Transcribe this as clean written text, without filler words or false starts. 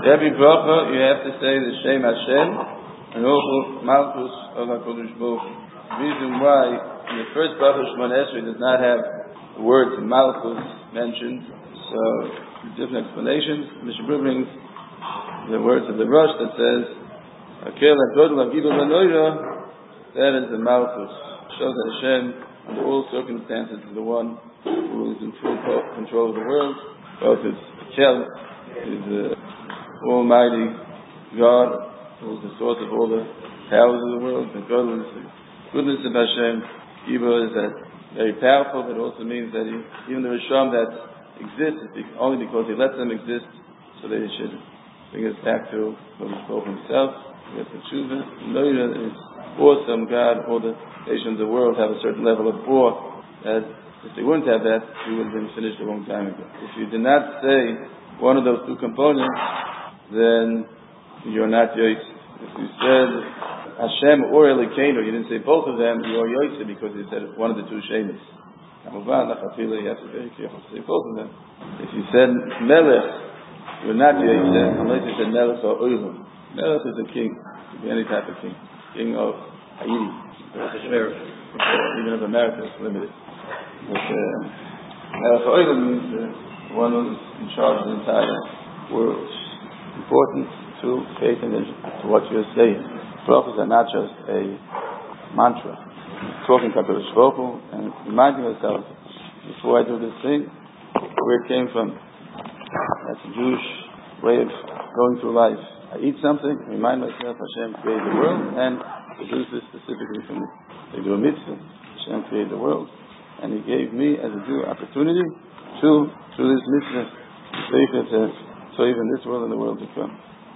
Every bracha you have to say the Shem Hashem and also Malchus of HaKadosh Baruch Hu. The reason why in the first bracha Shemona Esrei does not have the words Malchus mentioned, so different explanations. Mishnah Berurah brings the words of the Rosh that says Akel HaGodel HaGidol HaNoira, that is the Malchus. It shows that Hashem under all circumstances is the one who is in full control of the world. Both is Kel, is the Almighty God, who is the source of all the powers of the world. The God is the goodness of Hashem. Evil is that very powerful, but it also means that even the Rishon that exists is only because He lets them exist, so they should bring us back to what He spoke Himself. We have to choose it. Noira is awesome God. All the nations of the world have a certain level of awe that if they wouldn't have that, we would have been finished a long time ago. If you did not say one of those two components, then you're not Yosef. If you said Hashem or Elokeinu, you didn't say both of them, you're Yosef because you said one of the two Shemis. You have to be very careful to say both of them. If you said Melech, you're not Yosef, unless you said Melech or Oilam. Melech is a king. It could be any type of king. King of Haiti. Even of America is limited. But Melech or Oilam means one who's in charge of the entire world. Important to pay attention to what you're saying. Brachos are not just a mantra. Talking to HaKadosh Baruch Hu and reminding ourselves before I do this thing where it came from. That's a Jewish way of going through life. I eat something, remind myself Hashem created the world and produced this specifically for me. I do a mitzvah. Hashem created the world and He gave me as a Jew opportunity to, through this mitzvah, to even this world and the world to come.